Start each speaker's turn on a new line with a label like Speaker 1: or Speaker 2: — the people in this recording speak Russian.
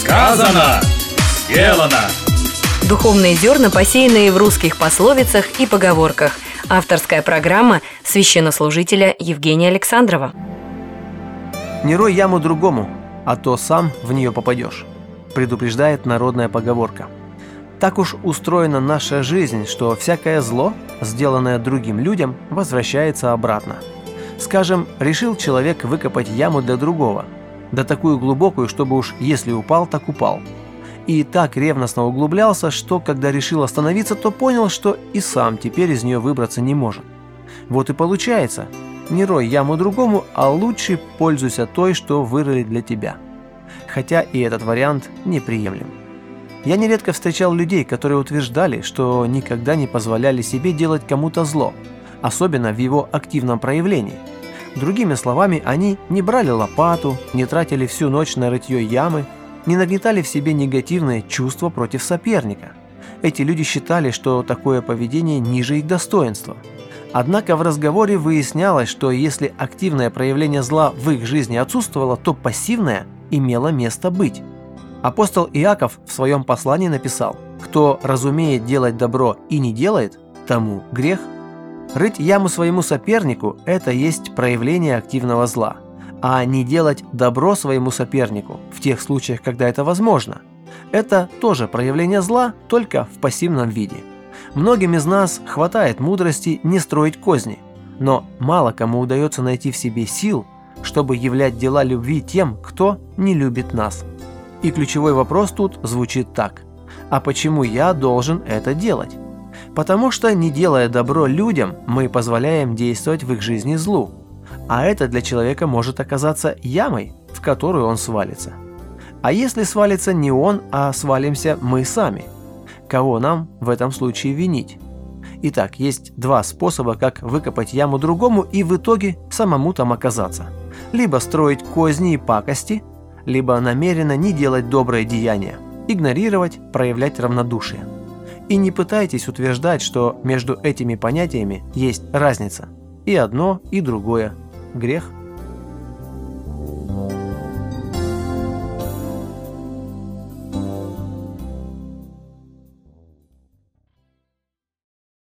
Speaker 1: Сказано, сделано.
Speaker 2: Духовные зерна, посеянные в русских пословицах и поговорках. Авторская программа священнослужителя Евгения Александрова.
Speaker 3: «Не рой яму другому, а то сам в нее попадешь», предупреждает народная поговорка. Так уж устроена наша жизнь, что всякое зло, сделанное другим людям, возвращается обратно. Скажем, решил человек выкопать яму для другого, да такую глубокую, чтобы уж если упал, так упал. И так ревностно углублялся, что когда решил остановиться, то понял, что и сам теперь из нее выбраться не может. Вот и получается, не рой яму другому, а лучше пользуйся той, что вырыли для тебя. Хотя и этот вариант неприемлем. Я нередко встречал людей, которые утверждали, что никогда не позволяли себе делать кому-то зло, особенно в его активном проявлении. Другими словами, они не брали лопату, не тратили всю ночь на рытье ямы, не нагнетали в себе негативные чувства против соперника. Эти люди считали, что такое поведение ниже их достоинства. Однако в разговоре выяснялось, что если активное проявление зла в их жизни отсутствовало, то пассивное имело место быть. Апостол Иаков в своем послании написал: «Кто разумеет делать добро и не делает, тому грех». Рыть яму своему сопернику – это есть проявление активного зла. А не делать добро своему сопернику в тех случаях, когда это возможно, это тоже проявление зла, только в пассивном виде. Многим из нас хватает мудрости не строить козни, но мало кому удается найти в себе сил, чтобы являть дела любви тем, кто не любит нас. И ключевой вопрос тут звучит так: а почему я должен это делать? Потому что, не делая добро людям, мы позволяем действовать в их жизни злу. А это для человека может оказаться ямой, в которую он свалится. А если свалится не он, а свалимся мы сами? Кого нам в этом случае винить? Итак, есть два способа, как выкопать яму другому и в итоге самому там оказаться. Либо строить козни и пакости, либо намеренно не делать добрые деяния, игнорировать, проявлять равнодушие. И не пытайтесь утверждать, что между этими понятиями есть разница. И одно, и другое – грех.